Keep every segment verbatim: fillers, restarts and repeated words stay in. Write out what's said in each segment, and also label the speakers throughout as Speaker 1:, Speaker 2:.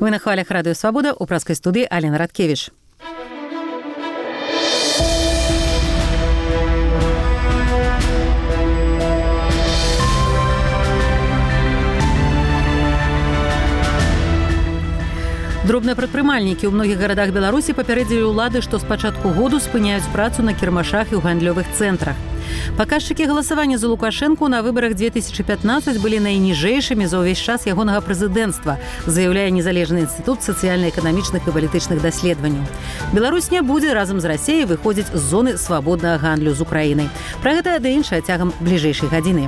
Speaker 1: Вы на хвалях Радио Свобода, у праской студии Алена Радкевич. Дробныя прадпрымальнікі ў многіх гарадах Беларусі папярэдзілі ўлады, што з пачатку году спыняюць працу на кірмашах і ў гандлёвых цэнтрах. Паказчыкі галасавання за Лукашэнку на выбарах две тысячи пятнадцать былі найніжэйшымі за ўвесь час ягонага прэзідэнцтва, заяўляе незалежны інстытут сацыяльна-эканамічных і палітычных даследаванняў. Беларусь не будзе разам з Расіяй выходзіць з зоны свабоднага гандлю з Украінай. Пра гэта ды іншае цягам бліжэйшай гадзіны.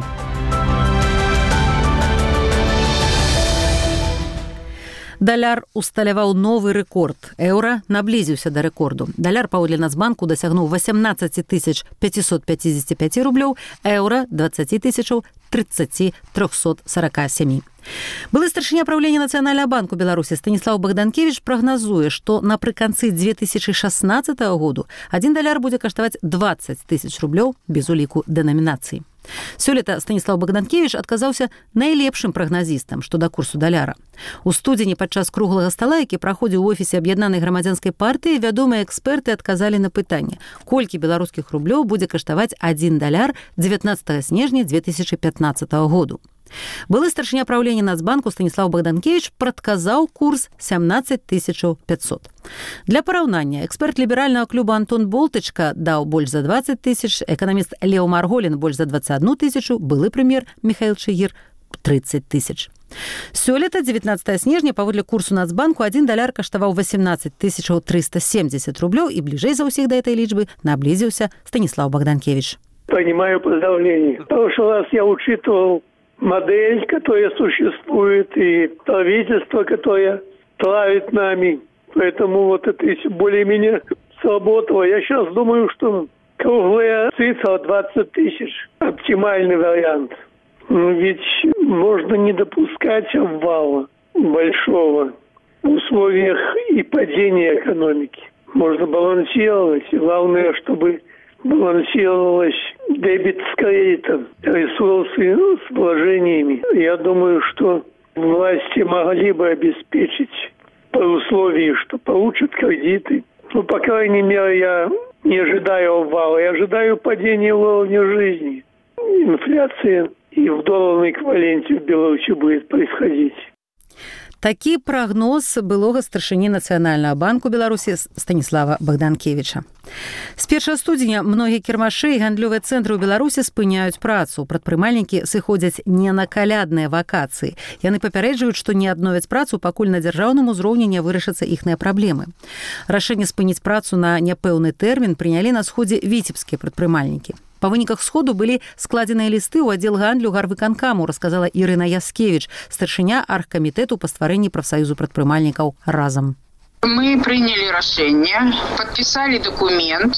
Speaker 1: Даляр усталяваў новы рэкорд. Еўра наблізіўся да рэкорду. Даляр паводле Нацбанку дасягнуў восемнадцать тысяч пятьсот пятьдесят пять рублёў, еўра двадцать тысяч тридцать триста сорок семь. Былы старшыня правлення Нацыянальнага банку Беларусі Станіслаў Богданкевич прагназуе, што напрыканцы две тысячи шестнадцатого году один даляр будзе каштаваць двадцать тысяч рублёў без уліку дэнамінацыі. Сёлета Станіслаў Богданкевич адказаўся найлепшым прагназістам што да курсу даляра. У студзені падчас круглага стала, які праходзіў у офісе аб'яднанай грамадзянскай партыі, вядомыя эксперты адказалі на пытанне, колькі беларускіх рублёў будзе каштаваць один даляр дзевятнаццатага снежня две тысячи пятнадцатого году. Былы старшыня правлення Нацбанку Станіслаў Богданкевич прадказаў курс семнадцать тысяч пятьсот. Для параўнання, эксперт ліберальнага клуба Антон Болтычка даў больш за двадцать тысяч, эканаміст Лео Марголін больш за двадцать одну тысячу, былы прэм'ер Михаил Чигир тридцать тысяч. Сёлета дзевятнаццатага снежня паводле курсу Нацбанку один даляр каштаваў восемнадцать тысяч триста семьдесят рублёў, і бліжэй за ўсіх да этой лічбы наблізіўся Станіслаў Богданкевич.
Speaker 2: Понимаю поздравления. В прошлый раз я учитывал модель, которая существует, и правительство, которое правит нами. Поэтому вот это более-менее сработало. Я сейчас думаю, что круглая цифра двадцать тысяч – оптимальный вариант. Ведь можно не допускать обвала большого в условиях и падения экономики. Можно балансировать. И главное, чтобы балансировалось дебет с кредитом, ресурсы с вложениями. Я думаю, что власти могли бы обеспечить по условию, что получат кредиты. Ну, по крайней мере, я не ожидаю обвала, я ожидаю падения уровня жизни. Инфляция и в долларном эквиваленте в Беларуси будет происходить.
Speaker 1: Такі прагноз былога старшыні Нацыянальнага банку Беларусі Станіслава Богданкевича. З першага студзеня многія кірмашы і гандлёвыя цэнтры ў Беларусі спыняюць працу. Прадпрымальнікі сыходзяць не на калядныя вакацыі. Яны папярэджваюць, што не адновяць працу, пакуль на дзяржаўным узроўні не вырашацца іхныя праблемы. Рашэнне спыніць працу на няпэўны тэрмін прынялі на сходзе віцебскія прадпрымальнікі. Па выніках сходу былі складзеныя лісты ў аддзел гандлю гарвыканкаму, расказала Ірына Яскевіч, старшыня аргкамітэту па стварэнні прафсаюзу прадпрымальнікаў «Разам».
Speaker 3: Мы прынялі рашэнне, падпісалі дакумент,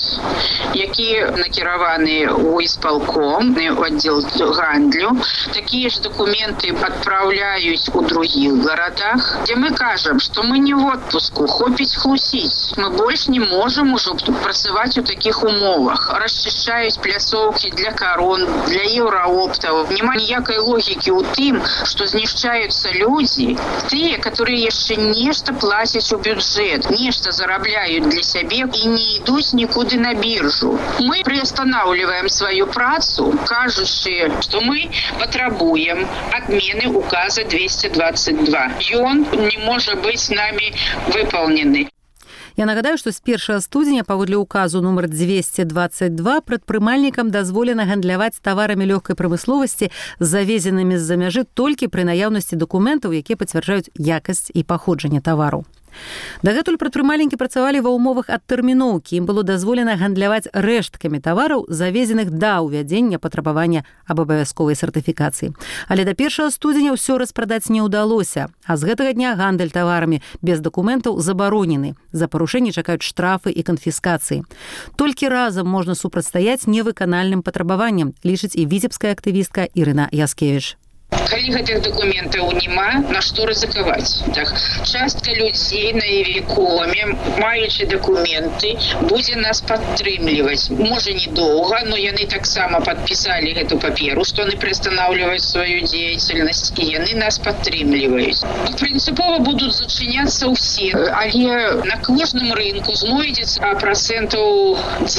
Speaker 3: які накіраваны ў ісполком, у аддзел гандлю. Такія ж дакументы адпраўляюць у другіх гарадах, дзе мы кажам, што мы не в отпуску, хопіць хлусіць. Мы больш не можам ужо працаваць у такіх умовах. Расчышчаюць пляцоўкі для карон, для еўраоптаў. Няма ніякай логікі ў тым, што знішчаюцца людзі, тыя, которые яшчэ нешта плацяць у бюджэт, нечто зарабляют для себя и не идут никуда на биржу. Мы приостанавливаем свою працу, кажучи, что мы потребуем отмены указа двести двадцать два. И он не может быть с нами выполнен.
Speaker 1: Я нагадаю, што з першага студзеня паводле указу нумар двести двадцать два прадпрымальнікам дазволена гандляваць таварамі лёгкай прамысловасці, завезенымі з-за мяжы толькі пры наяўнасці дакументаў, якія пацвярджаюць якасць і паходжанне тавару. Дагэтуль прадпрымальнікі працавалі ва ўмовах адтэрміноўкі. Ім было дазволена гандляваць рэшткамі тавараў, завезеных да ўвядзення патрабавання аб абавязковай сертыфікацыі. Але да першага студзеня ўсё распрадаць не ўдалося, а з гэтага дня гандаль таварамі без дакументаў забаронены. За парушэнні чакаюць штрафы і канфіскацыі. Толькі разам можна супрацьстаяць невыканальным патрабаванням, лічыць і віцебская актывістка Ірына Яскевіч.
Speaker 3: Калі гэтых дакументаў няма, на што рызыкаваць? Так, частка людзей на Івікоме, маючы дакументы, будзе нас падтрымліваць. Можа, недоўга, но яны таксама падпісалі гэту паперу, што яны прыстанаўліваюць сваю дзеятельнасць, і яны нас падтрымліваюць. Прынцыпова будуць зачыняцца ўсе, але на кожным рынку знойдзецца працэнтаў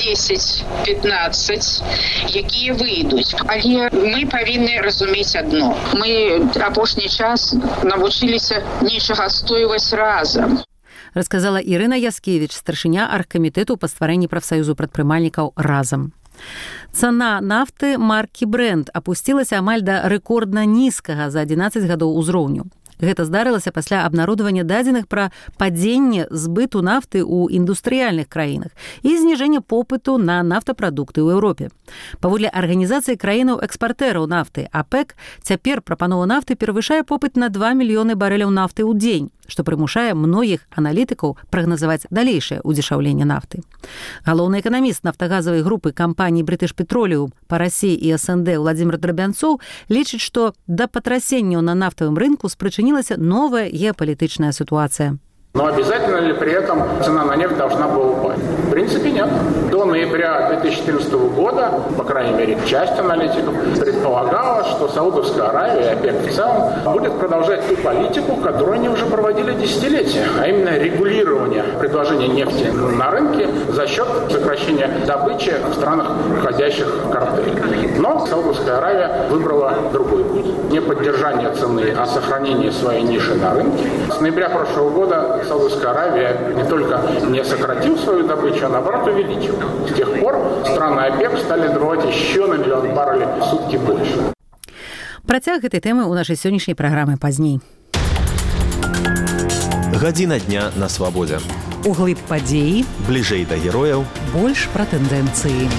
Speaker 3: дзесяць-пятнаццаць, якія выйдуць. Але мы павінны разумець адно. Мы апошні час навучыліся нечага адстойваць разам.
Speaker 1: Расказала Ірына Яскевіч, старшыня аргкамітэту па стварэнні прафсаюзу прадпрымальнікаў «Разам». Цана нафты маркі «Брэнд» апусцілася амаль да рэкордна нізкага за адзінаццаць гадоў узроўню. Гэта здарылася пасля абнародавання дадзеных пра падзенне збыту нафты ў індустрыяльных краінах і зніжэння попыту на нафтапрадукты ў Еўропе. Паводле арганізацыі краінаў-экспартэраў нафты АПЭК, цяпер прапанова нафты перавышае попыт на два мільёны барэляў нафты ў дзень, што прымушае многіх аналітыкаў прагназаваць далейшае ўдзешаўленне нафты. Галоўны эканаміст нафтагазавай групы кампаній «Брытыш Петроліум» па Расіі і СНД Владзімир Драбянцоў лічыць, што да патрасенняў на нафтавым рынку спрычынілася новая геапалітычная ситуация.
Speaker 4: Но обязательно ли при этом цена на нефть должна была упасть? В принципе, нет. До ноября две тысячи четырнадцатого года, по крайней мере, часть аналитиков предполагала, что Саудовская Аравия и ОПЕК в целом будет продолжать ту политику, которую они уже проводили десятилетия, а именно регулирование предложения нефти на рынке за счет сокращения добычи в странах, входящих в картель. Но Саудовская Аравия выбрала другой путь. Не поддержание цены, а сохранение своей ниши на рынке. С ноября прошлого года Саудовская Аравия не только не сократил свою добычу, а наоборот увеличил. С тех пор страны ОПЕК стали добывать еще на миллион баррелей в сутки больше.
Speaker 1: Працяг гэтай тэмы ў нашай сённяшняй праграмы пазней.
Speaker 5: Гадзіна дня на свабодзе.
Speaker 1: Углыб падзеі,
Speaker 5: бліжэй да герояў,
Speaker 1: больш пра тэндэнцыі.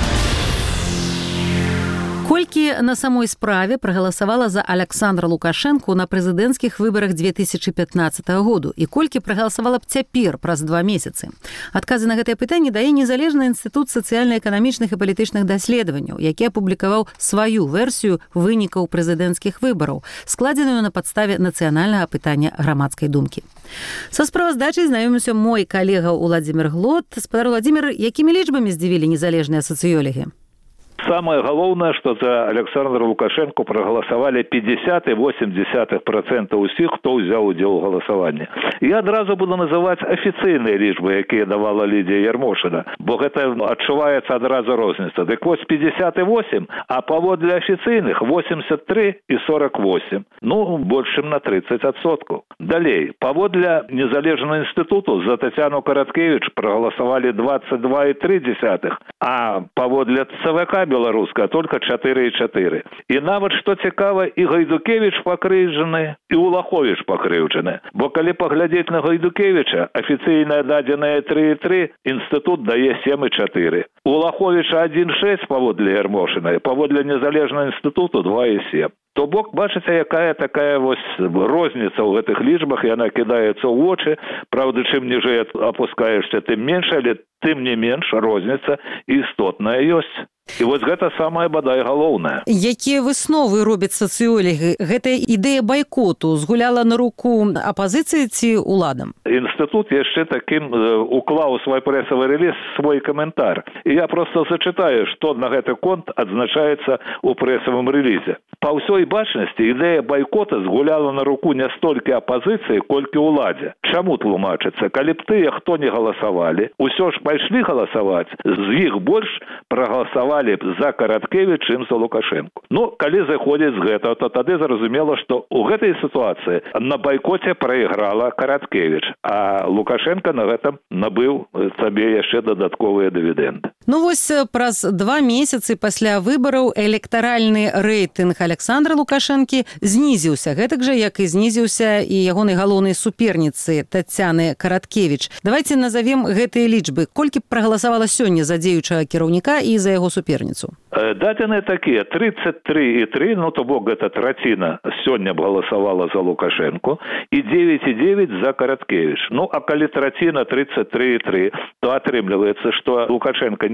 Speaker 1: Колькі на самой справе прагаласавала за Аляксандра Лукашэнку на прэзідэнцкіх выбарах две тысячы пятнаццатага году і колькі прагаласавала б цяпер праз два месяцы? Адказы на гэтае пытанне дае незалежны інстытут сацыяльна-эканамічных і палітычных даследаванняў, які апублікаваў сваю версію вынікаў прэзідэнцкіх выбараў, складзеную на падставе нацыянальнага пытання грамадскай думкі. Са справаздачай знаёміўся мой калега Владзімир Глот. Спадар Владзімир, якімі лічбамі здзівілі незалежныя сацыёлігі?
Speaker 6: Самое главное, что за Александра Лукашенко проголосовали пятьдесят и восемь десятых процента усіх, хто взял удел в голосовании. Я одразу буду называть офиційныя лічбы, якія давала Лідія Ярмошина, бо гэта адчуваецца одразу розніца. Дык вось пятьдесят восемь, а паводле офіційных восемьдесят три и сорок восемь. Ну, больше, чем на тридцать процентов. Далей, паводле незалежного институту за Татьяну Короткевич проголосовали двадцать два и три десятых, а паводле ЦВК беларуская только чатыры и чатыры. І нават, што цікава, і Гайдукевич пакрыўджаны, і Улахович пакрыўджаны. Бо калі паглядзець на Гайдукевича, афіцыйная дадзеная три и три, інстытут дае семь и чатыры. Улаховича один и шесть паводле Ярмошина, паводле незалежнага інстытуту два и семь. То бок, бачыце, якая такая вось розніца ў гэтых лічбах, яна кідаецца ў вочы. Правда, чым ніжэй апускаешся, тым менш, але тым не менш розніца істотная ёсць. І вось гэта самае, бадай, галоўнае.
Speaker 1: Якія высновы робяць сацыёлігі? Гэтая ідэя байкоту згуляла на руку апазіцыі ці уладам?
Speaker 6: Інстытут яшчэ такім уклаў у свой прэсавы рэліз свой каментар. І я просто зачытаю, што на гэты конт адзначаецца ў прэсавым рэлізе. Па ўсёй бачнасці, ідэя байкота згуляла на руку не столькі апазіцыі, колькі ўладзе. Чаму тлумачыцца? Калі б тыя, хто не галасавалі, усё ж пайшлі галасаваць, з іх больш прагаласавалі за Короткевич, чым за Лукашенко. Ну, калі заходзіць з гэтага, то тады зразумела, што ў гэтай сітуацыі на байкоце прайграла Короткевич, а Лукашенко на гэтым набыў сабе яшчэ дадатковыя дывідэнды.
Speaker 1: Ну вось праз два месяцы пасля выбараў электаральны рэйтынг Аляксандра Лукашэнкі знізіўся, гэтак жа, як і знізіўся і ягонай галоўнай суперніцы Тацяны Короткевич. Давайте назовем гэтыя лічбы. Колькі прагаласавала сёння за дзеючага кіраўніка і за яго суперніцу?
Speaker 6: Дадзеныя такія, тридцать три и три, ну то бок гэта траціна сёння б галасавала за Лукашенко, і девять и девять за Короткевич. Ну, а калі траціна тридцать три и три, то атрымліваецца, што Лукашенко не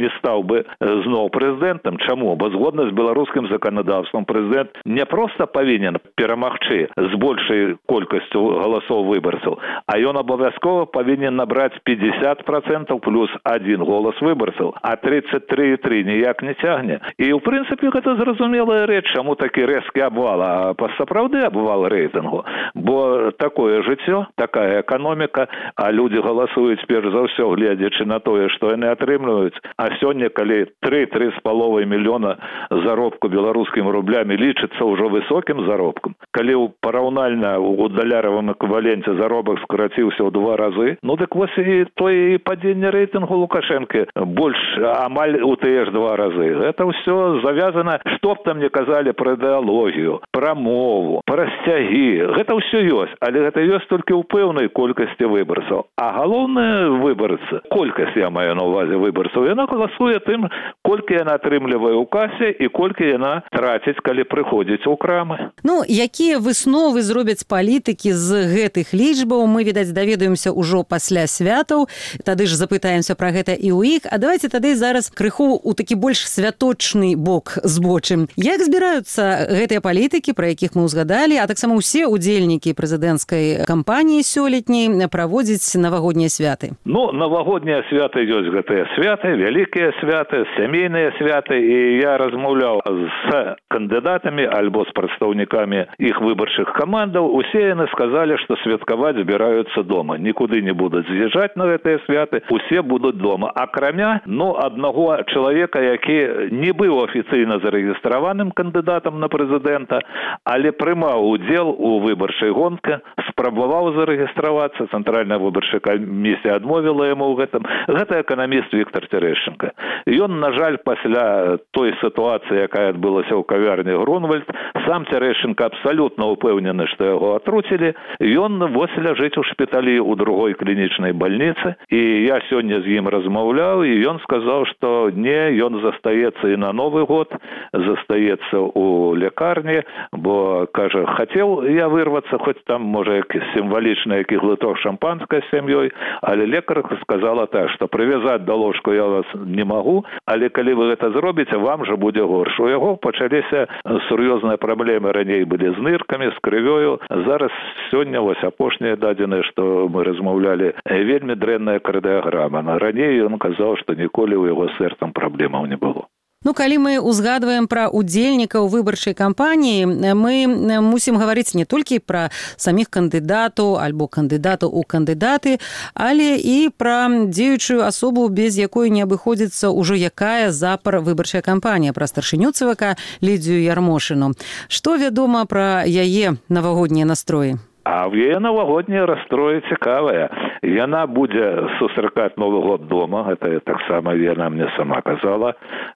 Speaker 6: не стаў бы зноў прэзідэнтам. Чаму? Бо згодна з беларускім заканадаўствам прэзідэнт не проста павінен перамагчы з большай колькасцю галасоў выбарцаў, а ён абавязкова павінен набраць пятьдесят процентов плюс один голас выбарцаў, а тридцать три и три ніяк не цягне. І ў прынцыпе гэта зразумелая рэч, чаму такі рэзкі абвал, а сапраўды абвал рэйтынгу. Бо такое жыццё, такая эканоміка, а людзі галасуюць перш за ўсё, гледзячы на тое, што яны атрымліваюць. А сёння, калі три — три з паловай мільёна заробку беларускімі рублямі лічыцца ўжо высокім заробкам, калі параўнальна у даляравым эквіваленце заробак скараціўся ў два разы, ну дык вось і тое падзенне рэйтынгу Лукашэнкі больш амаль у тыя ж два разы. Гэта ўсё завязана, што б там не казалі пра ідэалогію, пра мову, пра сцягі. Гэта ўсё ёсць, але гэта ёсць толькі ў пэўнай колькасці выбарцаў. А галоўная выбарца, колькасць я маю на ўвазе выбарцаў, яна галасуе тым, колькі яна атрымлівае ў касе і колькі яна траціць, калі прыходзіць у крамы.
Speaker 1: Ну, якія высновы зробяць палітыкі з гэтых лічбаў, мы, відаць, даведаемся ўжо пасля святаў. Тады ж запытаемся пра гэта і ў іх. А давайте тады зараз крыху у такі больш святочны бок збочым. Як збіраюцца гэтыя палітыкі, пра якіх мы ўзгадалі, а таксама ўсе удзельнікі прэзідэнцкай кампаніі сёлетняй праводзіць навагоднія святы?
Speaker 6: Ну, навагоднія святы ёсць гэтыя святы, вялікія святы, сямейныя святы, і я размаўляў з кандыдатамі альбо з прадстаўнікамі іх выбарчых камандаў. Усе яны сказалі, што святкаваць збіраюцца дома. Нікуды не будуць з'язджаць на гэтыя святы, усе будуць дома. Акрамя, ну, аднаго чалавека, які не быў афіцыйна зарэгістраваным кандыдатам на прэзідэнта, але прымаў удзел у выбарчай гонцы, спрабаваў зарэгістравацца, цэнтральная выбарчая камісія адмовіла яму ў гэтым. Гэта эканаміст Віктор Терэшченко. Ён, на жаль, пасля той сітуацыі, якая адбылася ў кавярні Грунвальд, сам Терэшченко абсалютна ўпэўнены, што яго атруцілі. Ён вось ляжыць у шпіталі ў другой клінічнай бальніцы, і я сёння з ім размаўляў, і ён сказаў, што не, ён застаецца і на Новы год, застаецца ў лякарні, бо, кажа, хацеў я вырвацца, хоць там, можа, сімвалічна які глыток шампанскае з сям'ёй, але лекар сказала так, што прывязаць да ложку я вас не магу, але калі вы гэта зробіце, вам жа будзе горш. У яго пачаліся сур'ёзныя праблемы, раней былі з ныркамі, з крывёю. Зараз сёння вось апошнія дадзеныя, што мы размаўлялі, вельмі дрэнная кардыяграма. Раней ён казаў, што ніколі ў яго з сэрцам праблемаў не было.
Speaker 1: Ну, калі мы ўзгадваем пра удзельнікаў выбарчай кампаніі, мы мусім гаварыць не толькі пра саміх кандыдатаў альбо кандыдатаў у кандыдаты, але і пра дзеючую асобу, без якой не абыходзіцца ўжо якая запар выбарчая кампанія, пра старшыню ЦВК Лідзію Ярмошыну. Што вядома пра яе навагоднія настроі?
Speaker 6: А в яе навагоднія настроі цікавая. Яна будзе сустракаць Новы год дома, гэта таксама яна мне сама казала,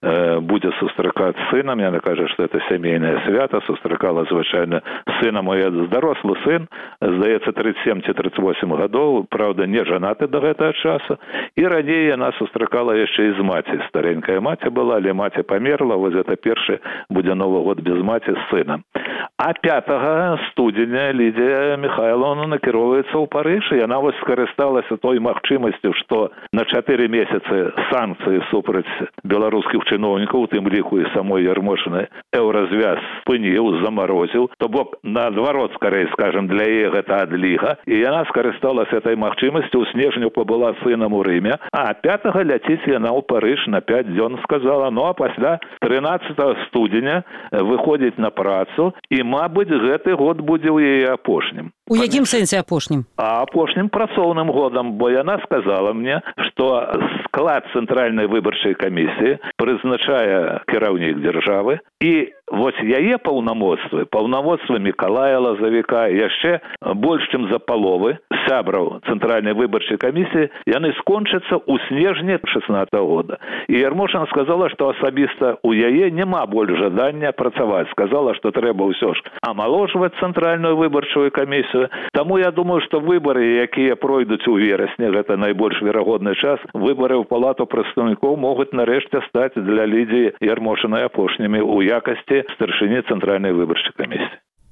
Speaker 6: будзе сустракаць сынам, яна кажа, што это сямейнае свята, сустракала звычайна сынам, мой дарослы сын, здаецца, тридцать семь ці тридцать восемь гадоў, правда, не жанаты да гэтага часу, і раней яна сустракала яшчэ і з маці. Старенькая маці была, але маці памерла, вось гэта першы будзе Новы год без маці з сынам. А пятага студзеня Лідзія Михайловна накіроўваецца ў Парыж, і яна вось скарысталася той магчымасцю, што на чатыры месяцы санкцыі супраць беларускіх чыноўнікаў, у тым ліку і самой Ярмошынай, еўразвяз спыніў, замарозіў, то бок наадварот, скарэй, скажем, для яе гэта адліга, і яна скарысталася этой магчымасцю, у снежню пабыла сынам у Рыме, а пятага ляціць яна ў Парыж на пять дзён, сказала, ну а пасля трынаццатага студзеня выходзіць на працу, і, мабыць, гэты год будзе ў яе апошнім.
Speaker 1: У якім сэнсе апошнім?
Speaker 6: А апошнім працоўным годам, бо яна сказала мне, што склад цэнтральнай выбарчай камісіі прызначае кіраўнік дзяржавы, і вось яе паўнамоцтвы, паўнамоцтвы Мікалая Лазавіка, яшчэ больш, чым за паловы сябраў цэнтральнай выбарчай камісіі, яны скончацца ў снежні шэснаццатага года. І Ярмошына сказала, што асабіста у яе няма больш жадання працаваць. Сказала, што трэба ўсё ж амаложваць цэнтральную выбарчую камісію. Таму я думаю, што выбары, якія пройдуць у верасні, гэта найбольш верагодны час, выбары ў палату прадстаўнікоў могуць нарэшце стаць для Лідзіі Ярмошынай апошнімі ў якасці старшыні цэнтральнай выбарчай камісіі.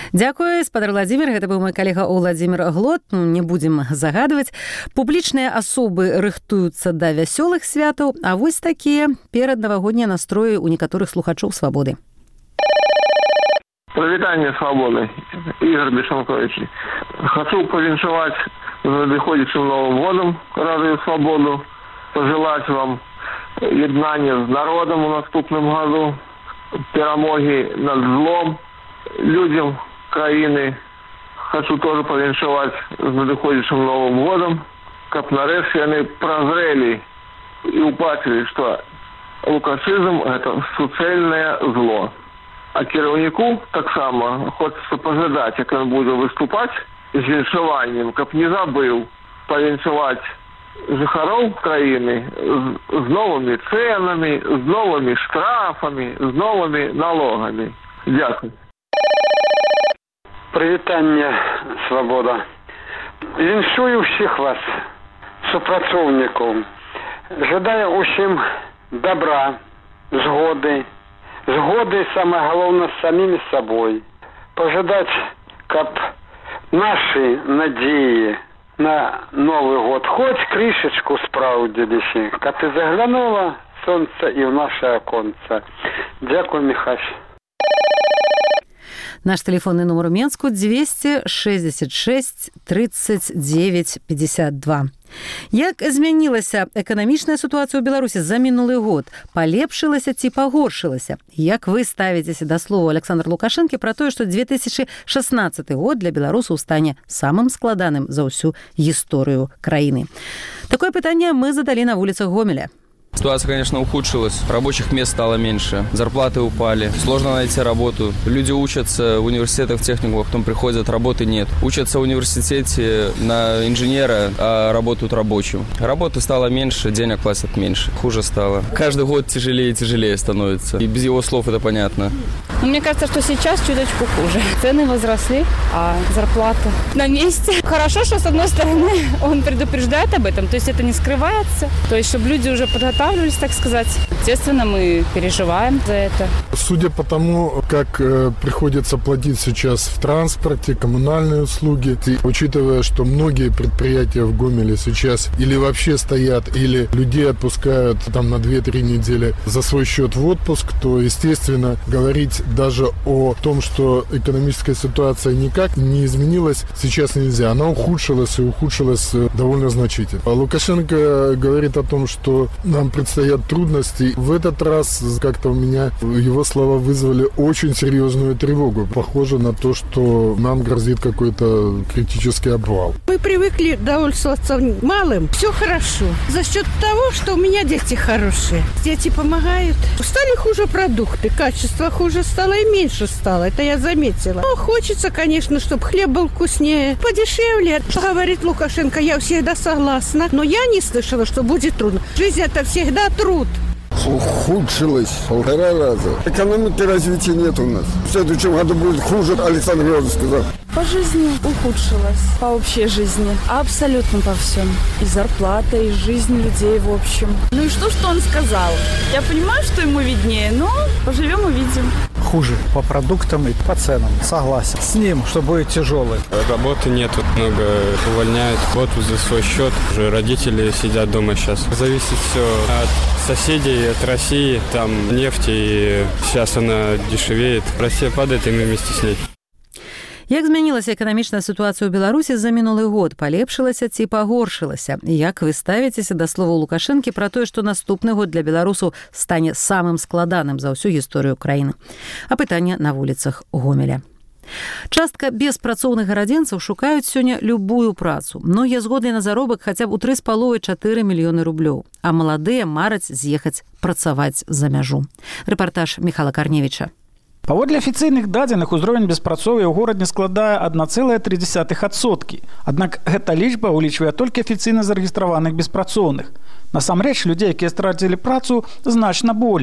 Speaker 1: Дзякуй, спадар Владзімир. Гэта быў мой калега Владзімир Глот. Не будзем загадваць. Публічныя асобы рыхтуюцца да вясёлых святаў, а вось такія пераднавагоднія настроі ў некаторых слухачоў «Свабоды».
Speaker 7: Привітання «Свободы». Игорь Бешенкович. Хочу повіншаваць з надыходзячым Новым годом Радыё «Свободу», пожелать вам єднання з народом у наступным году, перамоги над злом, людям країни. Хочу тоже повіншаваць з надыходзячым Новым годом, каб нарэшце яны празрэлі і ўбачылі, што лукашызм – гэта суцэльнае зло. А кіраўніку таксама хочется пожадаць, як ён будзе выступаць з віншаваннем, каб не забыў павіншаваць жыхароў краіны з, з новымі цэнамі, з новымі штрафамі, з новымі налогамі. Дзякуй.
Speaker 8: Прывітанне, «Свобода». Віншую ўсіх вас, супрацоўнікаў. Жадаю ўсім добра, згоды, згоды, самое галоўнае, з самімі сабой. Пожадаць, каб нашы надзеі на Новый год хоть крышечку спраўдзіліся, каб і заглянула сонца і ў наше аконца. Дзякуй, Михась.
Speaker 1: Наш телефонный номер у Менску двести шестьдесят шесть тридцать девять пятьдесят два. Як змянілася эканамічная сітуацыя ў Беларусі за мінулы год? Палепшылася ці пагоршылася? Як вы ставіцеся да слова Александра Лукашэнкі пра тое, што две тысячы шаснаццаты год для беларусаў стане самым складаным за ўсю гісторыю краіны? Такое пытанне мы задалі на вуліцах Гомеля.
Speaker 9: Ситуация, конечно, ухудшилась. Рабочих мест стало меньше, зарплаты упали, сложно найти работу. Люди учатся в университетах, в техникумах, потом приходят, работы нет. Учатся в университете на инженера, а работают рабочим. Работы стало меньше, денег платят меньше. Хуже стало. Каждый год тяжелее и тяжелее становится. И без его слов это понятно.
Speaker 10: Мне кажется, что сейчас чуточку хуже. Цены возросли, а зарплата на месте. Хорошо, что, с одной стороны, он предупреждает об этом, то есть это не скрывается. То есть, чтобы люди уже подготовились, так сказать. Естественно, мы переживаем за это.
Speaker 11: Судя по тому, как э, приходится платить сейчас в транспорте, коммунальные услуги, и учитывая, что многие предприятия в Гомеле сейчас или вообще стоят, или людей отпускают там на две-три недели за свой счет в отпуск, то, естественно, говорить даже о том, что экономическая ситуация никак не изменилась, сейчас нельзя. Она ухудшилась и ухудшилась довольно значительно. Лукашенко говорит о том, что нам предстоят трудности. В этот раз как-то у меня его слова вызвали очень серьезную тревогу. Похоже на то, что нам грозит какой-то критический обвал.
Speaker 12: Мы привыкли довольствоваться малым. Все хорошо. За счет того, что у меня дети хорошие. Дети помогают. Стали хуже продукты, качество хуже стало и меньше стало. Это я заметила. Но хочется, конечно, чтобы хлеб был вкуснее, подешевле. Говорит Лукашенко, я всегда согласна. Но я не слышала, что будет трудно. Жизнь это всегда труд.
Speaker 13: Ухудшилось в полтора раза. Экономики развития нет у нас. В следующем году будет хуже, Александр Григорьевич сказал.
Speaker 10: По жизни ухудшилось, по общей жизни, абсолютно по всем. И зарплата, и жизнь людей в общем. Ну и что, что он сказал? Я понимаю, что ему виднее, но поживем увидим.
Speaker 14: Хуже по продуктам и по ценам, согласен. С ним, что будет тяжелый.
Speaker 15: Работы нет, много увольняют, отпуск за свой счет. Уже родители сидят дома сейчас. Зависит все от соседей, от России. Там нефть, и сейчас она дешевеет. Россия падает, и мы вместе с ней.
Speaker 1: Як змянілася эканамічная сітуацыя ў Беларусі за мінулы год? Палепшылася ці пагоршылася? Як вы ставіцеся да слова Лукашэнкі пра тое, што наступны год для беларусаў стане самым складаным за ўсю гісторыю краіны? А пытанне на вуліцах Гомеля. Частка беспрацоўных гарадзенцаў шукаюць сёння любую працу. Многія згодны на заробак хаця б у тры з паловай чатыры мільёны рублёў, а маладыя мараць з'ехаць працаваць за мяжу. Рэпартаж Міхала Карневіча.
Speaker 14: Паводле афіцыйных дадзеных, узровень беспрацоўя ў горадзе складае адна цэлая тры дзесятых адсоткі. Аднак гэта лічба ўлічвае толькі афіцыйна зарэгістраваных беспрацоўных. Насамрэч, людзей, якія страцілі працу, значна болей.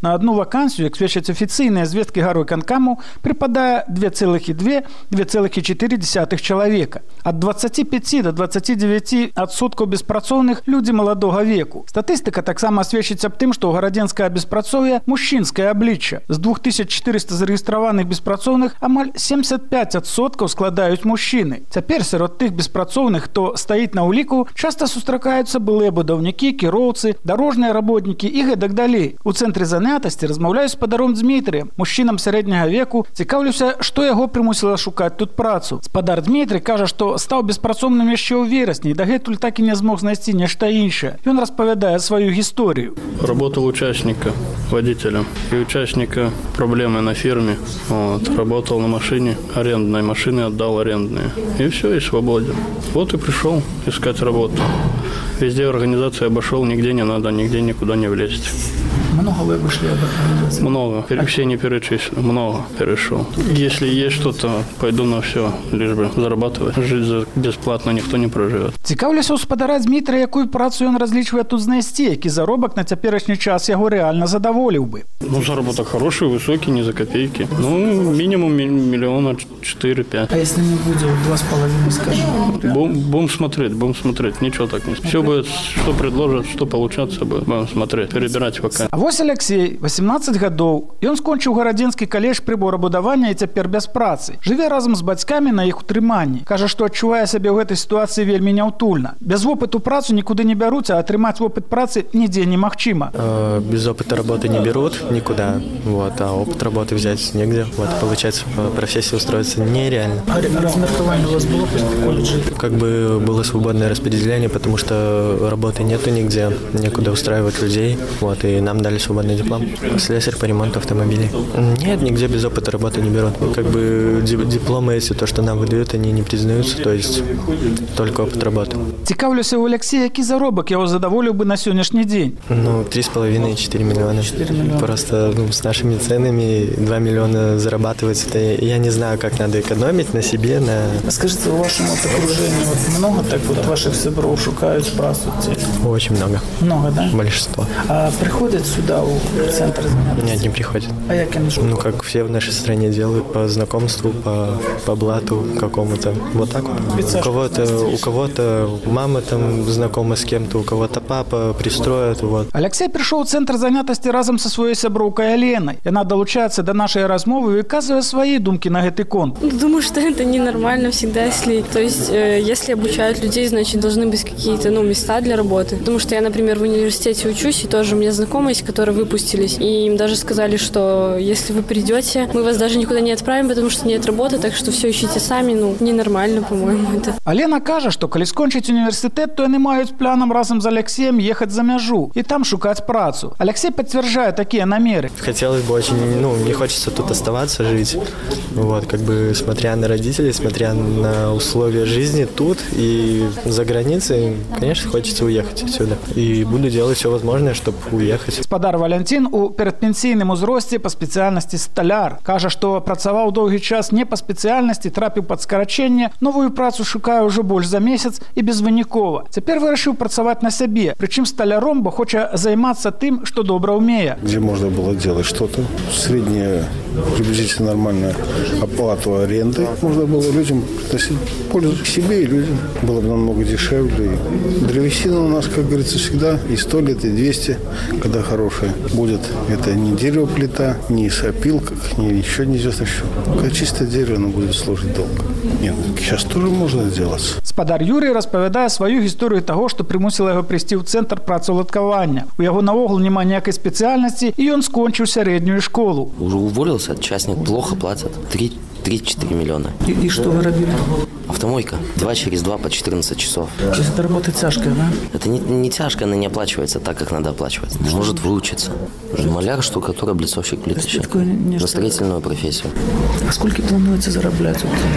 Speaker 14: На одну вакансію, як свідчать офіційні звістки гарвиконкому, припадає два цілих два - два цілих чотири десятих чоловіка. Від двадцяти п'яти до двадцяти дев'яти відсотків безпрацовних – люди молодого віку. Статистика так само свідчить об тим, що у гарадянського безпрацов'я – мужчинське обличчя. З двох тисяч чотириста зареєстрованих безпрацовних амаль сімдесят п'ять відсотків складають мужчини. Тепер серед тих безпрацовних, хто стоїть на уліку, часто зустрічаються були будівники, керівці, дорожні роботники і так далі. У центрі занятості розмовляю з Сподаром Дмитрієм, мужчинам середнього віку, цікавлюся, що його примусило шукати тут працю. Спадар Дмитрій каже, що став безпрацовним ще у вересні і догетуль так і не змог знайти нечто інше. Він розповідає свою історію.
Speaker 16: Работал участника, водителем, и участника проблемы на фирме. Вот, работал на машине, арендной машины отдал арендные. И все, и свободен. Вот и пришел искать работу. Везде организацию обошел, нигде не надо, нигде никуда не влезть.
Speaker 14: Много вы вышли об организации?
Speaker 16: Много. Все не перечислил. Много перешел. Если есть что-то, пойду на все, лишь бы зарабатывать. Жить за бесплатно ніхто не проживе.
Speaker 14: Цікавлюся у Спадара Дмитрія, яку працю він розлічує тут знайти, який заробок на теперішній час його реально задоволив би.
Speaker 16: Ну, заработок хороший, высокий, не за копейки. Ну, минимум миллиона четыре-пять.
Speaker 14: А если не будет два с половиной, скажем?
Speaker 16: Будем, будем смотреть, будем смотреть. Ничего так не. Все будет, что предложат, что получаться будет. Будем смотреть, перебирать пока.
Speaker 14: А вось Алексей, вісімнадцять гадоў. Ён скончыў гарадзенскі каледж прыборабудавання і цяпер без працы. Жыве разам з бацькамі на іх утрыманні. Кажа, што адчувае сябе ў гэтай сітуацыі вельмі няўтульна. Без вопыту працу нікуды не бяруць, а атрымаць вопыт працы нідзе немагчыма.
Speaker 17: Э, без опыта работы не берут никуда, вот, а опыт работы взять негде. Вот, получается, по профессии устроиться нереально.
Speaker 14: А размеркование у вас было в колледже?
Speaker 17: Как бы было свободное распределение, потому что работы нету нигде, некуда устраивать людей, вот, и нам дали свободный диплом. Слесарь по ремонту автомобилей. Нет, нигде без опыта работы не берут. Как бы дипломы, если то, что нам выдают, они не признаются, то есть только опыт работы.
Speaker 14: Цікавлюся у Алексея, який заробок його задоволив би на сьогоднішній день?
Speaker 17: Ну, три с половиной - четыре миллиона.
Speaker 14: четыре миллиона.
Speaker 17: Просто ну, с нашими ценами два миллиона зарабатывать, это я не знаю, как надо экономить на себе, на...
Speaker 14: Скажите, у вашем вот окружении вот много так вот ваших сябров шукают працу?
Speaker 17: Очень много.
Speaker 14: Много, да?
Speaker 17: Большинство.
Speaker 14: А приходят сюда, в центр занятости?
Speaker 17: Нет, не приходят.
Speaker 14: А як им шукают?
Speaker 17: Ну, как все в нашей стране делают, по знакомству, по, по блату какому-то. Вот так вот. У кого-то, у кого-то мама там знакома с кем-то, у кого-то папа пристроит, вот.
Speaker 14: Алексей пришел в центр занятости разом со своей сяброўкой Аленой. Она долучается до нашей размовы и выказывает свои думки на гэты конт.
Speaker 18: Думаю, что это ненормально всегда, если, то есть, э, если обучают людей, значит, должны быть какие-то, ну, места для работы. Потому что я, например, в университете учусь, и тоже у меня знакомые есть, которые выпустились, и им даже сказали, что если вы придете, мы вас даже никуда не отправим, потому что нет работы, так что все ищите сами, ну, ненормально, по-моему, это.
Speaker 14: Алена каже, что коли скончить университет, то они мають планом разом с Алексеем ехать за мяжу и там шукать працу. Алексей подтверждает такие намеры.
Speaker 17: Хотелось бы очень, ну, не хочется тут оставаться, жить. Вот, как бы, смотря на родителей, смотря на условия жизни тут и за границей, конечно, хочется уехать отсюда. И буду делать все возможное, чтобы уехать.
Speaker 14: Спадар Валентин у передпенсійним узрості по спеціальності столяр. Каже, що працював довгий час не по спеціальності, трапив під скорочення, нову працю шукає вже більш за місяць і безвиніково. Тепер вирішив працювати на собі, причому столяром, бо хоче займатися тим, що добре вміє.
Speaker 19: Де можна було робити щось середнє, приблизительно нормальную оплату аренды, можно было людям приносить пользу себе и людям. Было бы намного дешевле. Древесина у нас, как говорится, всегда и сто лет, и двести, когда хорошая будет. Это не деревоплита, не сопилка, не еще неизвестно что. Когда чистое дерево, оно будет служить долго. Нет, сейчас тоже можно сделать.
Speaker 14: Спадар Юрій розповідає свою історію того, що примусило його прийти в центр працевладкування. У його наогул немає ніякої спеціальності, і він скончив середню школу.
Speaker 20: Уже уволился, частник плохо платят. три-четыре миллиона.
Speaker 14: И, и что вы робили?
Speaker 20: Автомойка. Два через два по четырнадцать часов.
Speaker 14: То есть это работа тяжкая, да?
Speaker 20: Это не, не тяжко, она не оплачивается так, как надо оплачивать. Может выучиться. Маляр, штукатур, облицовщик, плиточник. На строительную профессию.
Speaker 14: А сколько планируется зараблять?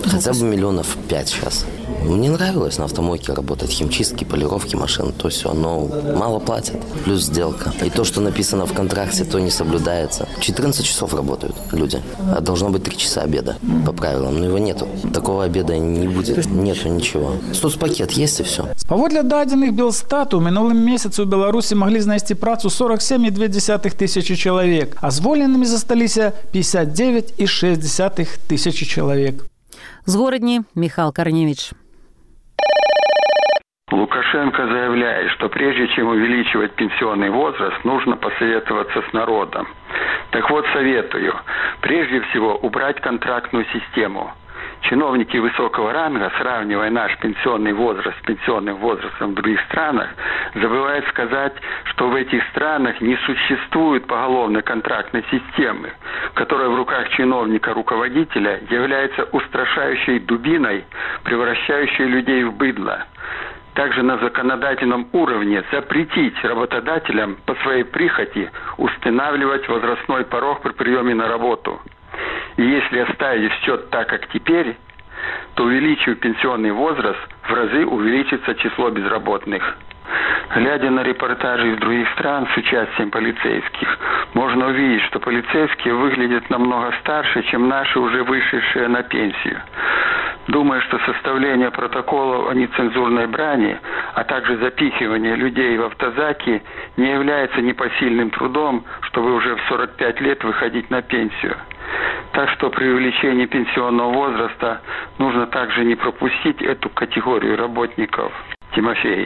Speaker 20: Хотя бы миллионов пять сейчас. Мне нравилось на автомойке работать, химчистки, полировки машин, то все, но мало платят, плюс сделка. И то, что написано в контракте, то не соблюдается. четырнадцать часов работают люди, а должно быть три часа обеда по правилам, но его нету. Такого обеда не будет, нету ничего. Соцпакет есть и все.
Speaker 14: Паводле дадзеных Белстату, у мінулым месяцы ў Беларусі маглі знайсці працу сорок семь и две десятых тысячи чалавек, а звольненымі засталіся пятьдесят девять и шесть десятых тысячи чалавек.
Speaker 1: З горадні Михаил Корневич.
Speaker 21: Лукашенко заявляет, что прежде чем увеличивать пенсионный возраст, нужно посоветоваться с народом. Так вот, советую. Прежде всего, убрать контрактную систему. Чиновники высокого ранга, сравнивая наш пенсионный возраст с пенсионным возрастом в других странах, забывают сказать, что в этих странах не существует поголовной контрактной системы, которая в руках чиновника-руководителя является устрашающей дубиной, превращающей людей в быдло. Также на законодательном уровне запретить работодателям по своей прихоти устанавливать возрастной порог при приеме на работу. И если оставить все так, как теперь, то увеличив пенсионный возраст, в разы увеличится число безработных. Глядя на репортажи из других стран с участием полицейских, можно увидеть, что полицейские выглядят намного старше, чем наши уже вышедшие на пенсию. Думаю, что составление протоколов о нецензурной брани, а также запихивание людей в автозаки не является непосильным трудом, чтобы уже в сорок пять лет выходить на пенсию. Так что при увеличении пенсионного возраста нужно также не пропустить эту категорию работников. Тимофей.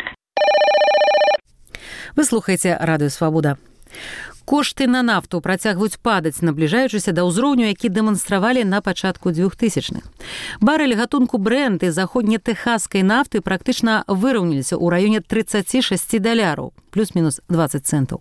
Speaker 1: Вы слухаеце Радыё Свабода. Кошты на нафту працягваюць падаць, набліжаючыся да ўзроўню, які дэманстравалі на пачатку двухтысячных. Барэль гатунку Брент і заходнетэхаскай нафты практычна выраўняліся ў раёне тридцать шесть даляраў, плюс-мінус двадцать центаў.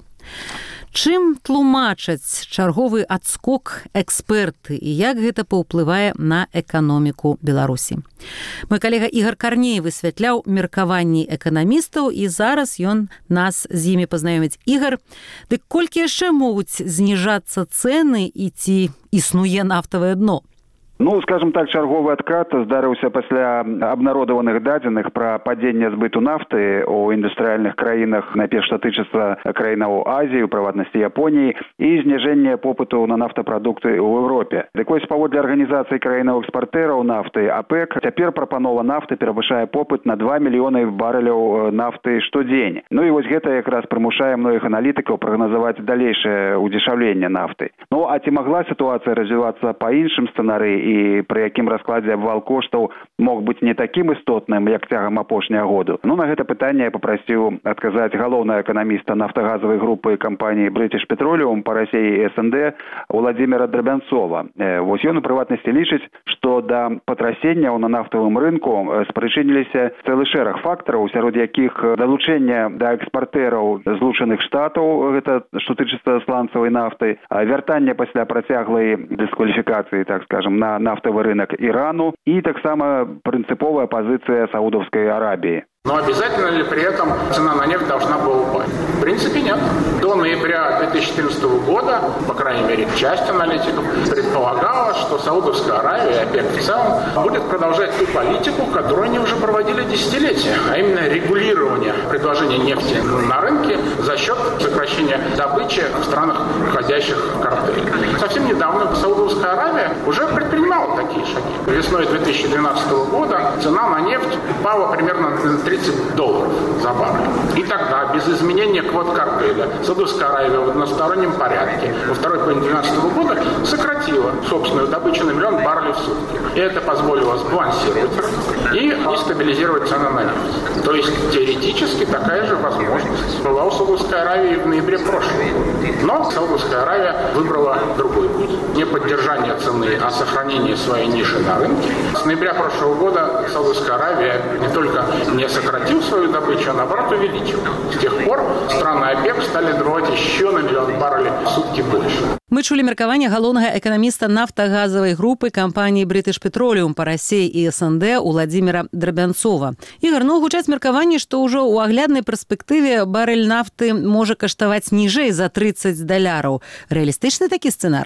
Speaker 1: Чым тлумачаць чарговы адскок эксперты і як гэта паўплывае на эканоміку Беларусі? Мой калега Ігар Карней высвятляў меркаванні эканамістаў, і зараз ён нас з імі пазнаёміць. Ігар, дык колькі яшчэ могуць зніжацца цэны і ці існуе нафтавае дно?
Speaker 22: Ну, скажем так, чарговы адкат здарыўся пасля абнародаваных дадзеных пра падзенне збыту нафты ў індустрыяльных краінах, найперш што тычыцца краінаў Азіі, у прыватнасці Японіі, і зніжэнне попыту на нафтапрадукты ў Еўропе. Дык вось, паводле арганізацыі краінаў-экспартэраў нафты АПЭК, цяпер прапанова нафты перавышае попыт на два мільёны барэляў нафты штодзень. Ну і вось гэта якраз прымушае многіх аналітыкаў прагназаваць далейшае удзешаўленне нафты. Ну, а ці магла сітуацыя развівацца па іншым сцэнарыі, і пры якім раскладзе абвал коштаў мог быць не такім істотным, як цягам апошняга году. Ну, на гэта пытанне я папрасіў адказаць галоўнага эканаміста нафтагазавай групы кампаніі British Petroleum па Расіі і эс эн дэ Владзіміра Драбянцова. Вось ён у прыватнасці лічыць, што да патрасенняў на нафтавым рынку спрычыніліся цэлы шэраг фактараў, сярод якіх далучэнне да экспартэраў Злучаных Штатаў, гэта што тычыцца сланцавай нафты, вяртанне пасля працяглай дыскваліфікацыі, так скажем, на нафтовый рынок Ирану и так само принциповая позиция Саудовской Аравии.
Speaker 4: Но обязательно ли при этом цена на нефть должна была упасть? В принципе, нет. До ноября две тысячи четырнадцатого года, по крайней мере, часть аналитиков предполагала, что Саудовская Аравия, ОПЕК в целом, будет продолжать ту политику, которую они уже проводили десятилетия, а именно регулирование предложения нефти на рынке за счет сокращения добычи в странах, входящих в картель. Совсем недавно Саудовская Аравия уже предпринимала такие шаги. Весной две тысячи двенадцатого года цена на нефть упала примерно на тридцать долларов за баррель. И тогда, без изменения квот картеля, Саудовская Аравия в одностороннем порядке во второй половине две тысячи двенадцатого года сократила собственную добычу на миллион баррелей в сутки. И это позволило сбалансировать и, и стабилизировать цены на нефть. То есть, теоретически, такая же возможность была у Саудовской Аравии в ноябре прошлого года. Но Саудовская Аравия выбрала другой путь. Не поддержание цены, а сохранение своей ниши на рынке. С ноября прошлого года Саудовская Аравия не только не сократил свою добычу, а наоборот увеличил. С тех пор страны ОПЕК стали добывать еще на миллион баррелей в сутки больше.
Speaker 1: Мы чулі меркаванне галоўнага эканаміста нафтагазавай групы кампаніі British Petroleum па Расіі і эс эн дэ Владзіміра Драбянцова. Ігар, ну, гучаць меркаванні, што ўжо ў агляднай перспектыве барэль нафты можа каштаваць ніжэй за тридцать даляраў. Рэалістычны такі сцэнар?
Speaker 22: С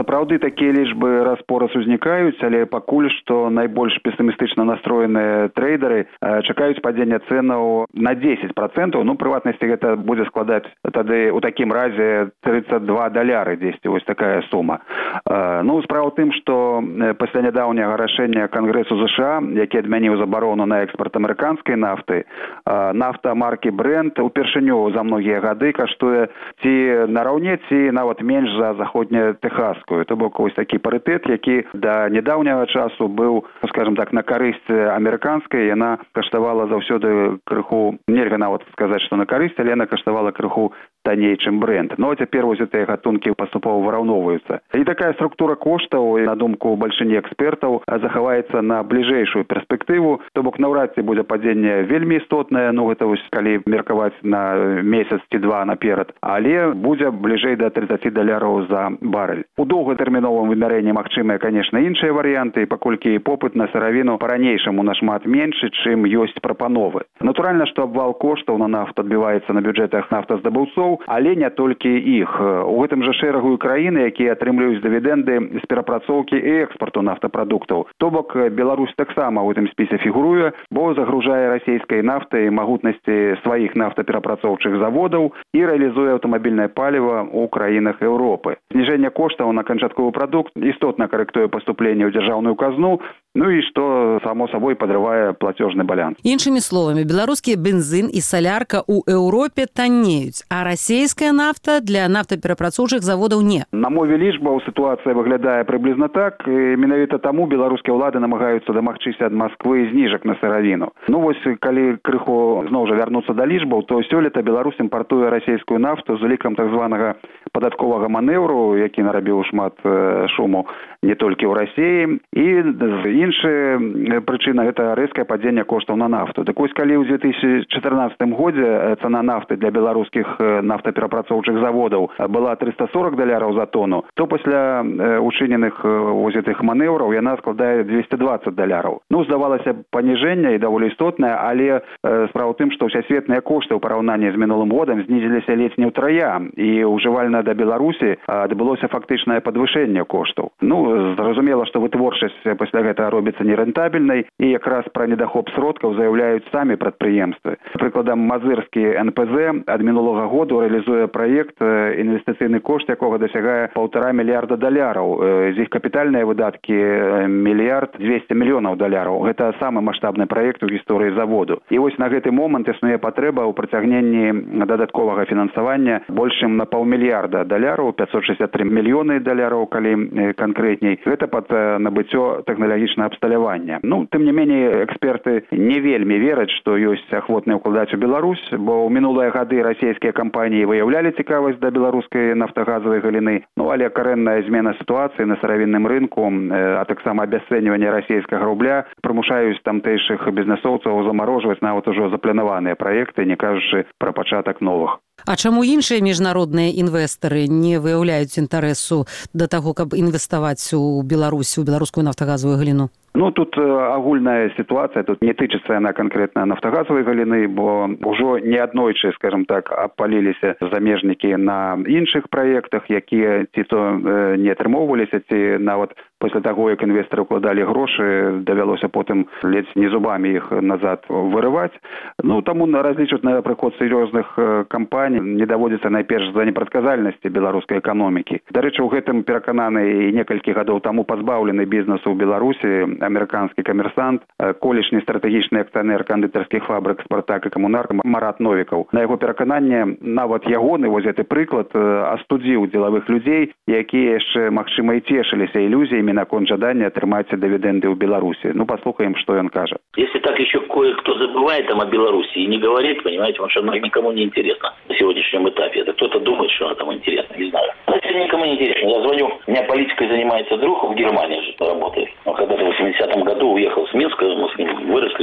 Speaker 22: Сапраўды такія лічбы раз-пораз узнікаюць, але пакуль што найбольш песімістычна настроеныя трейдеры чакаюць падзення цэнаў на дзесяць процентаў. Ну, прыватнасці гэта будзе складаць тады у такім разе тридцать два даляры дзесьці, вось такая сума. Ну, справа ў тым, што пасля нядаўняга рашэння Кангрэсу ЗША, які адмяніў забарону на экспорт амерыканскай нафты, нафта маркі Brent упершыню за многія гады каштуе ці нараўне, ці нават менш за заходнетэхасскую. То бок вось такі парытэт, які да нядаўняга часу быў, скажем так, на карысць амерыканскай, яна каштавала заўсёды крыху, нельга нават сказаць, што на карысць, але яна каштавала крыху танней, чым Brent. Но цяпер вось гэтыя гатункі паступова выраўноўваюцца. І такая структура коштаў, на думку бальшыні экспертаў, захаваецца на бліжэйшую перспектыву. То бок наўрад ці будзе падзенне вельмі істотнае, ну гэта вось калі меркаваць на месяц ці два наперад, але будзе бліжэй да тридцать даляраў за барэль. У доўгатэрміновым вымярэнні магчымыя, конечно, іншыя варыянты, паколькі попыт на сыравіну па-ранейшаму нашмат меншы, чым ёсць прапановы. Натуральна, што абвал коштаў на нафту адбіваецца на бюджэтах нафтаздабыўцоў, але не толькі іх. У гэтым жа шэрагу краіны, якія атрымліваюць дывідэнды з перапрацоўкі і экспарту нафтапрадуктаў. То бок Беларусь таксама ў гэтым спісе фігуруе, бо загружае расійскай нафтай магутнасці сваіх нафтаперапрацоўчых заводаў і рэалізуе аўтамабільнае паліва ў краінах Еўропы. Зніжэнне коштаў на канчатковы прадукт істотна карэктуе паступленне ў дзяржаўную казну, ну і што, само сабой, падрывае плацёжны баланс.
Speaker 1: Іншымі словамі, беларускія бензин і салярка ў Еўропе таннеюць, а расійская нафта для нафтаперапрацоўчых заводаў не.
Speaker 22: На мове лічбаў сітуацыя выглядае прыблізна так, і менавіта таму беларускія ўлады намагаюцца дамагчыся ад Масквы зніжак на сыравіну. Ну вось, калі крыху зноў жа вярнуцца да лічбаў, то сёлета Беларусь імпартуе расійскую нафту з улікам так званага падатковага манеўру, які нарабіў шмат шуму не толькі ў Расіі, і іншая прычына – гэта рэзкае падзенне коштаў на нафту. Так вось, калі ў две тысячы чатырнаццатым годзе цана нафты для беларускіх нафтаперапрацоўчых заводаў была триста сорок даляраў за тону, то пасля учыненых вось гэтых манеўраў яна складае двести двадцать даляраў. Ну, здавалася, паніжэнне і даволі істотнае, але справа ў тым, што ўсясветныя кошты ў параўнанні з мінулым годам знізіліся ледзь не ўтрая, і ўжывальна да Беларусі адбылося фактычнае падвышэнне коштаў. Ну, зразумела, што вытворчасць пасля гэтага робіцца нерэнтабельнай, і якраз пра недахоп сродкаў заяўляюць самі прадпрыемствы. Прыкладам, Мазырскі эн пэ зэ ад мінулага году рэалізуе праект, інвестыцыйны кошт якога дасягае паўтара мільярда даляраў. З іх капітальныя выдаткі мільярд двести мільёнаў даляраў. Гэта самы маштабны праект у гісторыі заводу. І вось на гэты момант існуе патрэба ў прыцягненні дадатковага фінансавання больш чым на паўмільярда даляраў, пятьсот шестьдесят три мільёны даляраў, калі канкрэтней. Гэта пад набыццё тэхналагічнага абсталявання. Ну, тым не меней, эксперты не вельмі вераць, што ёсць ахвотныя ўкладаць у Беларусь, бо ў мінулыя гады расійскія кампаніі выяўлялі цікавасць да беларускай нафтагазавай галіны. Ну, але карэнная змена сітуацыі на сыравінным рынку, а таксама абясцэньванне расійскага рубля прымушаюць тамтэйшых бізнесоўцаў замарожваць нават ужо запланаваныя праекты, не кажучы пра пачатак новых.
Speaker 1: А чаму іншыя міжнародныя інвестары не выяўляюць інтарэсу да таго, каб інвеставаць у Беларусь, у беларускую нафтагазавую галіну?
Speaker 22: Ну, тут агульная ситуация, тут не тычыцца яна конкретно нафтагазовой галины, бо ўжо не аднойчы, скажем так, абпаліліся замежнікі на іншых праектах, якія ці то не атрымоўваліся, ці нават пасля таго, як інвестары укладалі грошы, давялося потым ледзь не зубамі іх назад вырываць. Ну, таму разлічваць на прыход сур'ёзных кампаній не даводзіцца найперш за непрадказальнасці беларускай эканомікі. Дарэчы, у гэтым перакананы і некалькі гадоў таму пазбаўлены бізнесу ў Беларусі амерыканскі камерсант, колішні стратэгічны акцыянер кандытарскіх фабрык «Спартак» і «Камунар» Марат Новікаў. На яго перакананне нават ягоны вось гэты прыклад астудзіў дзелавых людзей, якія яшчэ, магчыма, і цешыліся ілюзіямі наконт жадання атрымаць дывідэнды ў Беларусі. Ну, послухаем, что он кажет.
Speaker 2: Если так еще кое-кто забывает там о Беларуси и не говорит, понимаете, потому что оно никому не интересно на сегодняшнем этапе. Это кто-то думает, что оно там интересно, не знаю. Это никому не интересно. Я звоню, у меня политикой занимается друг, в Германии же работает. Он когда-то в восьмидесятом году уехал с Минска, мы с ним выросли вместе.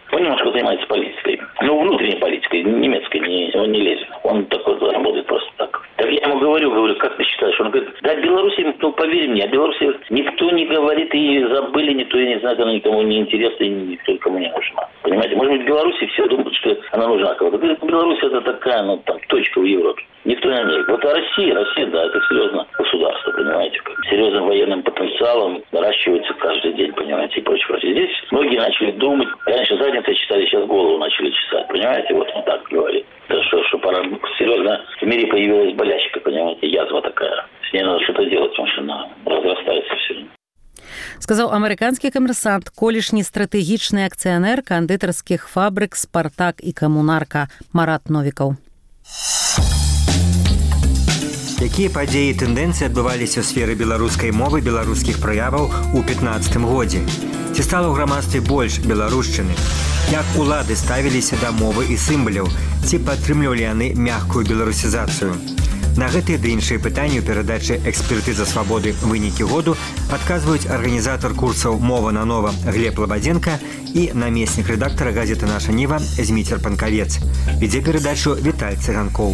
Speaker 2: Он немножко занимается политикой. Ну, внутренней политикой, немецкой, не, он не лезет. Он такой работает просто так. Так я ему говорю, говорю, как ты считаешь? Он говорит, да, Беларуси, ну, поверь мне, о Беларуси никто не говорит, и забыли, никто и не знает, она никому не интересна, и никто никому не нужна. Понимаете, может быть, в Беларуси все думают, что она нужна кому-то. Говорит, Беларусь это такая, ну, там, точка в Европе. Никто не имеет. Вот а Россия, Россия, да, это серьезно государство, понимаете, серьезным военным потенциалом наращивается каждый день, понимаете, и прочее, прочее. Здесь многие начали думать, раньше задницей читали, сейчас голову начали чесать, понимаете, вот он так говорит. Да что, что пора, серьезно, в мире появилась болячка, понимаете, язва такая. С ней надо что-то делать, потому что она разрастается все время.
Speaker 1: Сказаў амерыканскі камерсант, колішні стратэгічны акцыянер кандытарскіх фабрык «Спартак» і «Камунарка» Марат Новікаў.
Speaker 3: Якія падзеі і тэндэнцыі адбываліся ў сферы беларускай мовы, беларускіх праяваў у пятнаццатым годзе? Ці стала ў грамадстве больш беларушчыны? Як улады ставіліся да мовы і сімваляў? Ці падтрымлівалі яны мяккую беларусізацыю? На гэтыя ды іншыя пытанні ў перадачы «Экспертыза свабоды. Вынікі году» адказваюць арганізатар курсаў «Мова на нова» Глеб Лабадзенка і намеснік рэдактара газеты «Наша Ніва» Зміцер Панкавец. Вядзе перадачу Віталь Цыганкоў.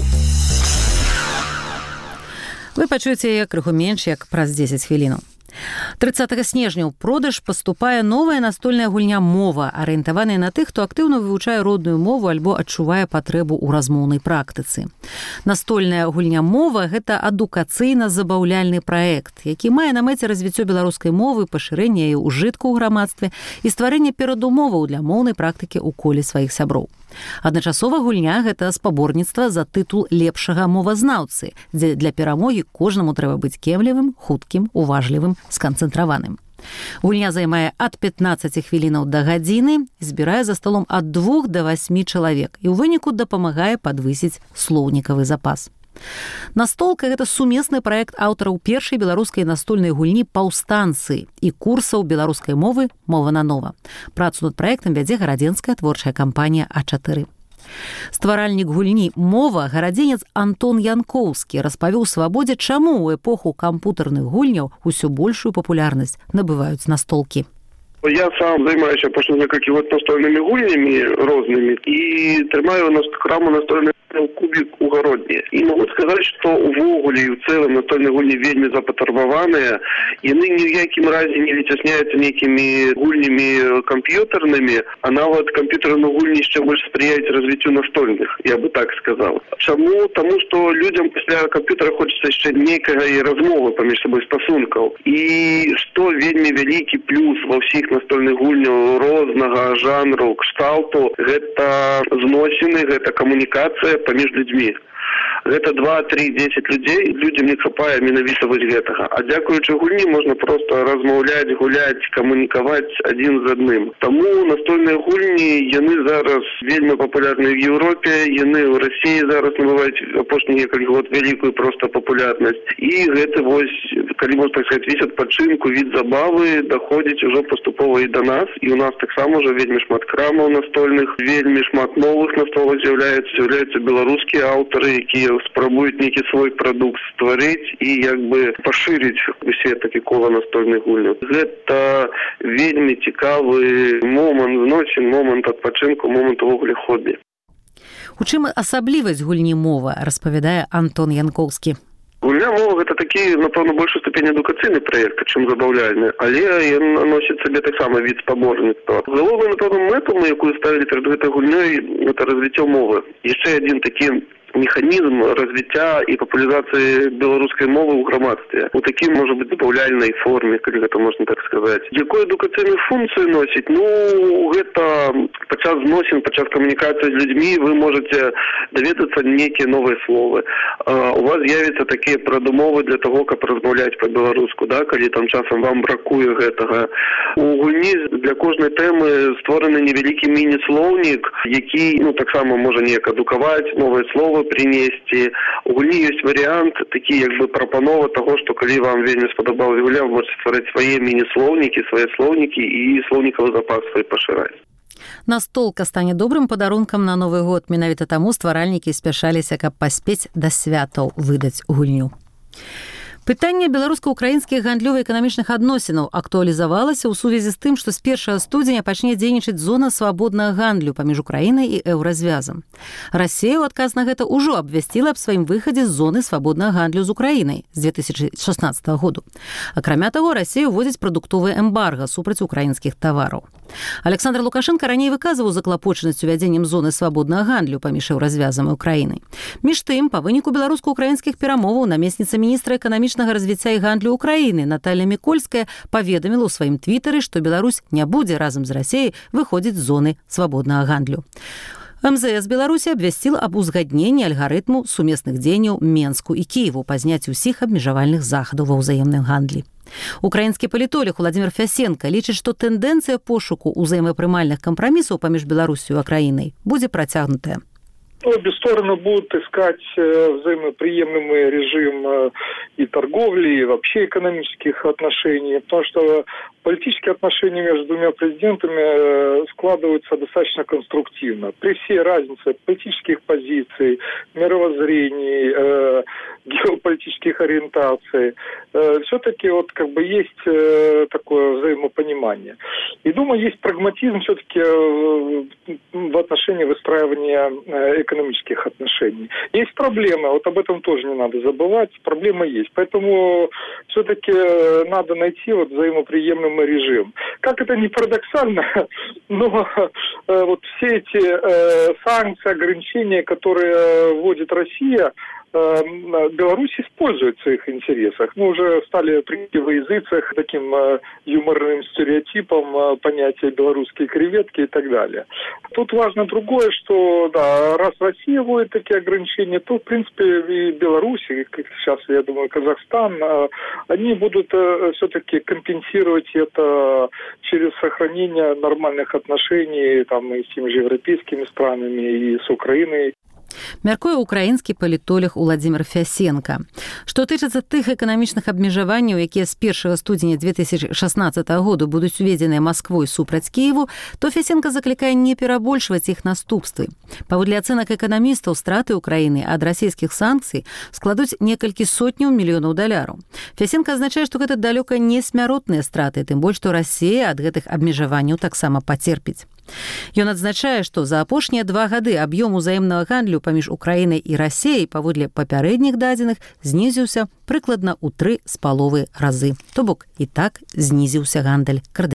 Speaker 1: Вы пачуеце яе крыху менш, як праз дзесяць хвілінаў. трыццатага снежня ў продаж паступае новая настольная гульня «Мова», арыентаваная на тых, хто актыўна вывучае родную мову альбо адчувае патрэбу ў размоўнай практыцы. Настольная гульня «Мова» – гэта адукацыйна-забаўляльны праект, які мае на мэце развіццё беларускай мовы, пашырэнне яе ўжытку ў грамадстве і стварэнне перадумоваў для моўнай практыкі ў коле сваіх сяброў. Адначасова гульня – гэта спаборніцтва за тытул лепшага мовазнаўцы, дзе для перамогі кожнаму трэба быць кемлівым, хуткім, уважлівым, сканцэнтраваным. Гульня займае ад пятнаццаці хвілінаў да гадзіны, збірае за сталом ад двух да васьмі чалавек і ў выніку дапамагае падвысіць слоўнікавы запас. Настолка – гэта сумесны праект аўтараў першай беларускай настольнай гульні «Паўстанцы» і курсаў беларускай мовы «Мова на нова». Працу над праектам вядзе гарадзенская творчая кампанія А чатыры. Стваральнік гульні «Мова» гарадзенец Антон Янкоўскі распавёў «Свабодзе», чаму ў эпоху кампутарных гульняў усё большую папулярнасць набываюць настолкі.
Speaker 5: Я сам займаюся апошніх некалькі год настольнымі гульнямі рознымі і трымаю краму настольных кубік у гародні. І могу сказаць, што увогуле і ў цэлым настольныя гульні вельмі запатрабаваныя. Яны ні ў якім разе не выцясняюцца нейкімі гульнямі камп'ютарнымі, а нават камп'ютарныя гульні яшчэ больш спрыяюць развіццю настольных, я бы так сказаў. Чаму? Таму што людзям пасля камп'ютара хочацца яшчэ нейкага і размовы паміж сабой стасункаў. І што вельмі вялікі плюс ва ўсіх настольных гульняў рознага жанру, кшталту, гэта зносіны, гэта камунікацыя паміж людзьмі. Гэта два, три, дзесяць людзей, людзям не хапае менавіта вось гэтага. А дзякуючы гульні можна проста размаўляць, гуляць, камунікаваць адзін з адным. Таму настольныя гульні, яны зараз вельмі папулярныя в Еўропе, яны ў Расіі зараз набываюць апошнія некалькі год вялікую проста папулярнасць. І гэты вось, калі можна так сказаць, весь адпачынку, від забавы даходзіць ужо паступова і да нас. І у нас таксама ўжо вельмі шмат крамаў настольных, вельмі шмат новых настолак з'яўляецца, з'яўляюцца беларускія аўтары, якія спрабуюць нейкі свой прадукт стварыць і як бы пашырыць усе такі кола настольных гульняў. Гэта вельмі цікавы момант зносін, момант адпачынку, момант увогуле хобі.
Speaker 1: У чым асаблівасць гульні «Мова», распавядае Антон Янкоўскі.
Speaker 5: Гульня «Мова» – гэта такі, напэўна, большую ступень адукацыйны праект, чым забаўляльны, але ён носіць сабе таксама від спаборніцтва. Галоўную, напэўна, мэту, якую ставілі перад гэтай гульнёй, гэта развіццё мовы. Яшчэ адзін такі механізм развіцця і папулярызацыі беларускай мовы ў грамадстве. У такім, можа быць, забаўляльнай форме, калі гэта можна так сказаць. Якую адукацыйную функцыю носіць? Ну, гэта падчас зносін, падчас камунікацыі з людзьмі вы можаце даведацца нейкія новыя словы. У вас з'явіцца такія прадумовы для таго, каб размаўляць па-беларуску, да, калі там часам вам бракуе гэтага. У гульні для кожнай тэмы створаны невялікі міні-слоўнік, які, ну, таксама можа неяк адукаваць новыя словы, принесці. У гульні ёсць варыянт, такі як бы прапанова таго, што калі вам вельмі спадабалася гульня, вы можете ствараць свае міні-слоўнікі, свае слоўнікі і слоўнікавы запас свой пашыраць.
Speaker 1: Настолка стане добрым падарункам на Новы год. Менавіта таму стваральнікі спяшаліся, каб паспець да святаў выдаць гульню. Пытанне беларуска-украінскіх гандлёва-эканамічных адносінаў актуалізавалася ў сувязі з тым, што з першага студзеня пачне дзейнічаць зона свабоднага гандлю паміж Украінай і еўразвязам. Расія ў адказ на гэта ўжо абвясціла аб сваім выхадзе з зоны свабоднага гандлю з Украінай з две тысячы шаснаццатага году. Акрамя таго, Расія ўводзіць прадуктовы эмбарга супраць украінскіх тавараў. Александр Лукашенко раней выказваў заклапочанасць увядзеннем зоны свабоднага гандлю паміж еўразвязам і Украінай. Між тым, па выніку беларуска-украінскіх перамоваў намесніца міністра эканамічнага развіцця і гандлю Украіны Наталья Мікольская паведаміла ў сваім твітары, што Беларусь не будзе разам з Расіяй выходзіць з зоны свабоднага гандлю. эм зэ эс Беларусі абвясціл аб узгадненні альгарытму сумесных дзеянняў Менску і Кіеву па зняцці ўсіх абмежавальных захадаў ва ўзаемным гандлі. Украінскі палітолог Владзімір Фясенка лічыць, што тэндэнцыя пошуку ўзаемапрымальных кампрамісаў паміж Беларусью і Украінай будзе працягнутая.
Speaker 6: Обе стороны будут искать взаимоприемлемый режим и торговли, и вообще экономических отношений, потому что политические отношения между двумя президентами складываются достаточно конструктивно. При всей разнице политических позиций, мировоззрений, э, геополитических ориентаций, э, все-таки вот как бы есть э, такое взаимопонимание. И думаю, есть прагматизм все-таки э, в отношении выстраивания э, экономических отношений. Есть проблемы, вот об этом тоже не надо забывать, проблемы есть. Поэтому все-таки надо найти вот взаимоприемлемый режим. Как это ни парадоксально, но э, вот все эти э, санкции, ограничения, которые вводит Россия, Беларусь использует в своих интересах. Мы уже стали во языцах таким э, юморным стереотипом э, понятия белорусские креветки и так далее. Тут важно другое, что да, раз Россия вводит такие ограничения, то в принципе и Беларусь, и сейчас, я думаю, Казахстан, э, они будут э, все-таки компенсировать это через сохранение нормальных отношений там, и с теми же европейскими странами, и с Украиной.
Speaker 1: Мяркуе украінскі палітолог Владзімір Фясенка. Што тычыцца тых эканамічных абмежаванняў, якія з першага студзеня две тысячы шаснаццатага году будуць уведзеныя Масквой супраць Кіеву, то Фясенка заклікае не перабольшваць іх наступствы. Паводле ацэнак эканамістаў, страты Украіны ад расійскіх санкцый складуць некалькі сотняў мільёнаў даляраў. Фясенка азначае, што гэта далёка не смяротныя страты, тым больш, што Расія ад гэтых абмежаванняў таксама пацерпіць. Ён адзначае, што за апошнія два гады аб'ём узаемнага гандлю паміж Украінай і Расіяй паводле папярэдніх дадзеных знізіўся прыкладна ў тры з паловай разы. То бок і так знізіўся гандаль кардынальна.